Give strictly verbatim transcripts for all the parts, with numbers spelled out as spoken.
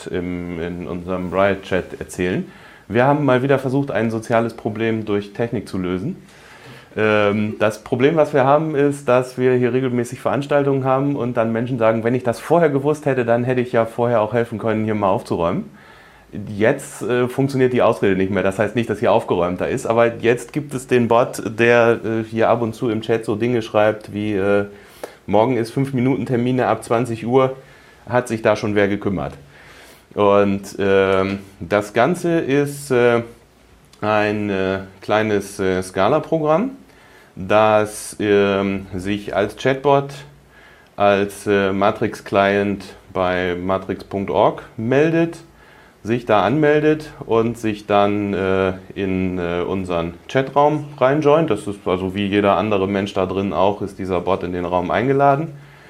im, in unserem Riot-Chat erzählen. Wir haben mal wieder versucht, ein soziales Problem durch Technik zu lösen. Ähm, das Problem, was wir haben, ist, dass wir hier regelmäßig Veranstaltungen haben und dann Menschen sagen, wenn ich das vorher gewusst hätte, dann hätte ich ja vorher auch helfen können, hier mal aufzuräumen. Jetzt äh, funktioniert die Ausrede nicht mehr. Das heißt nicht, dass hier aufgeräumter ist, aber jetzt gibt es den Bot, der äh, hier ab und zu im Chat so Dinge schreibt wie äh, morgen ist fünf Minuten Termine ab zwanzig Uhr, hat sich da schon wer gekümmert. Und äh, das Ganze ist äh, ein äh, kleines äh, Scala-Programm, das äh, sich als Chatbot, als äh, Matrix-Client bei matrix punkt org meldet, sich da anmeldet und sich dann äh, in äh, unseren Chatraum reinjoint. Das ist also wie jeder andere Mensch da drin auch, ist dieser Bot in den Raum eingeladen.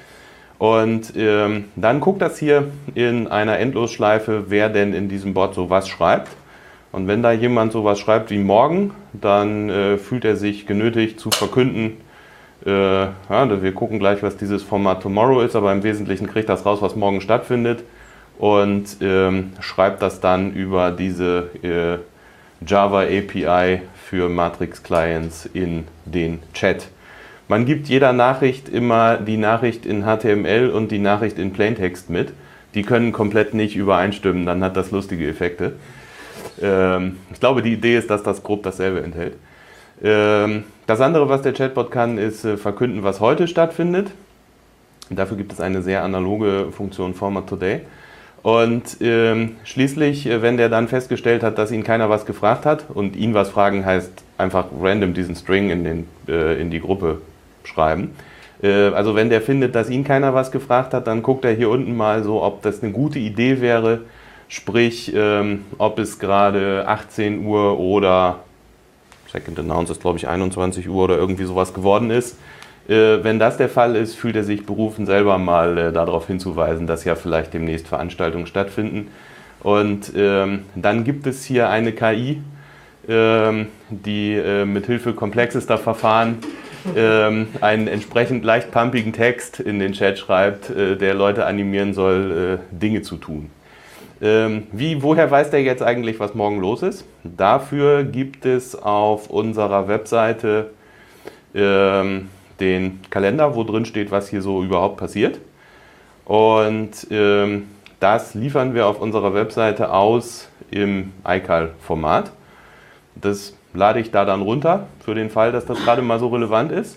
Und ähm, dann guckt das hier in einer Endlosschleife, wer denn in diesem Bot sowas schreibt. Und wenn da jemand sowas schreibt wie morgen, dann äh, fühlt er sich genötigt zu verkünden, äh, ja, wir gucken gleich, was dieses Format Tomorrow ist, aber im Wesentlichen kriegt das raus, was morgen stattfindet. Und ähm, schreibt das dann über diese äh, Java A P I für Matrix Clients in den Chat. Man gibt jeder Nachricht immer die Nachricht in H T M L und die Nachricht in Plaintext mit. Die können komplett nicht übereinstimmen, dann hat das lustige Effekte. Ähm, ich glaube, die Idee ist, dass das grob dasselbe enthält. Ähm, das andere, was der Chatbot kann, ist äh, verkünden, was heute stattfindet. Dafür gibt es eine sehr analoge Funktion Format Today. Und ähm, schließlich, wenn der dann festgestellt hat, dass ihn keiner was gefragt hat, und ihn was fragen heißt einfach random diesen String in, den, äh, in die Gruppe schreiben. Äh, also wenn der findet, dass ihn keiner was gefragt hat, dann guckt er hier unten mal so, ob das eine gute Idee wäre, sprich, ähm, ob es gerade achtzehn Uhr oder Second Announce ist, glaube ich, einundzwanzig Uhr oder irgendwie sowas geworden ist. Äh, wenn das der Fall ist, fühlt er sich berufen, selber mal äh, darauf hinzuweisen, dass ja vielleicht demnächst Veranstaltungen stattfinden. Und ähm, dann gibt es hier eine K I, ähm, die äh, mithilfe komplexester Verfahren ähm, einen entsprechend leicht pumpigen Text in den Chat schreibt, äh, der Leute animieren soll, äh, Dinge zu tun. Ähm, wie, woher weiß der jetzt eigentlich, was morgen los ist? Dafür gibt es auf unserer Webseite ähm, den Kalender, wo drin steht, was hier so überhaupt passiert. Und ähm, das liefern wir auf unserer Webseite aus im I C A L-Format. Das lade ich da dann runter, für den Fall, dass das gerade mal so relevant ist.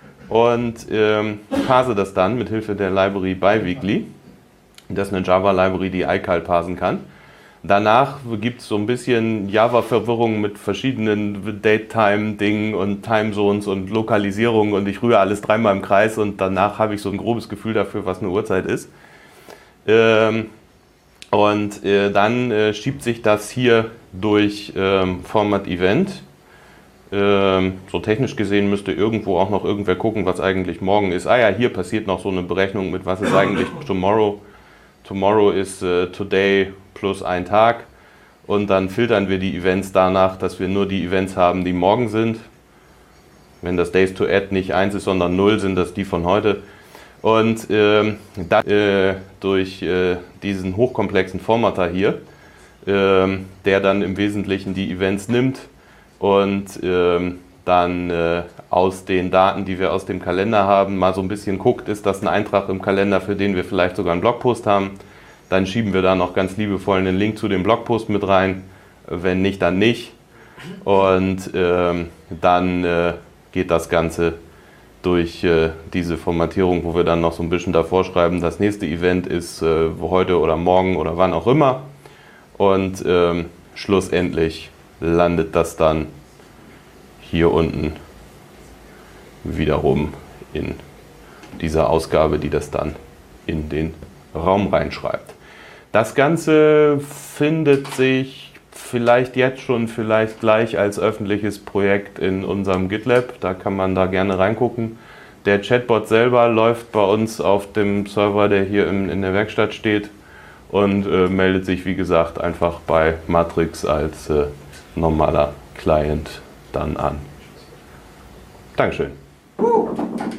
Und ähm, parse das dann mit Hilfe der Library Biweekly. Das ist eine Java-Library, die I C A L parsen kann. Danach gibt es so ein bisschen Java-Verwirrung mit verschiedenen Date-Time-Dingen und Timezones und Lokalisierung und ich rühre alles dreimal im Kreis und danach habe ich so ein grobes Gefühl dafür, was eine Uhrzeit ist. Ähm, und äh, dann äh, schiebt sich das hier durch ähm, Format Event. Ähm, so technisch gesehen müsste irgendwo auch noch irgendwer gucken, was eigentlich morgen ist. Ah ja, hier passiert noch so eine Berechnung mit, was ist eigentlich Tomorrow. Tomorrow ist äh, Today plus ein Tag und dann filtern wir die Events danach, dass wir nur die Events haben, die morgen sind. Wenn das Days to Add nicht eins ist, sondern null, sind das die von heute. Und ähm, dann, äh, durch äh, diesen hochkomplexen Formatter hier, äh, der dann im Wesentlichen die Events nimmt und äh, dann äh, aus den Daten, die wir aus dem Kalender haben, mal so ein bisschen guckt, ist das ein Eintrag im Kalender, für den wir vielleicht sogar einen Blogpost haben. Dann schieben wir da noch ganz liebevoll einen Link zu dem Blogpost mit rein. Wenn nicht, dann nicht. Und ähm, dann äh, geht das Ganze durch äh, diese Formatierung, wo wir dann noch so ein bisschen davor schreiben, das nächste Event ist äh, heute oder morgen oder wann auch immer. Und ähm, schlussendlich landet das dann hier unten wiederum in dieser Ausgabe, die das dann in den Raum reinschreibt. Das Ganze findet sich vielleicht jetzt schon, vielleicht gleich als öffentliches Projekt in unserem GitLab. Da kann man da gerne reingucken. Der Chatbot selber läuft bei uns auf dem Server, der hier in, in der Werkstatt steht und äh, meldet sich, wie gesagt, einfach bei Matrix als äh, normaler Client dann an. Dankeschön.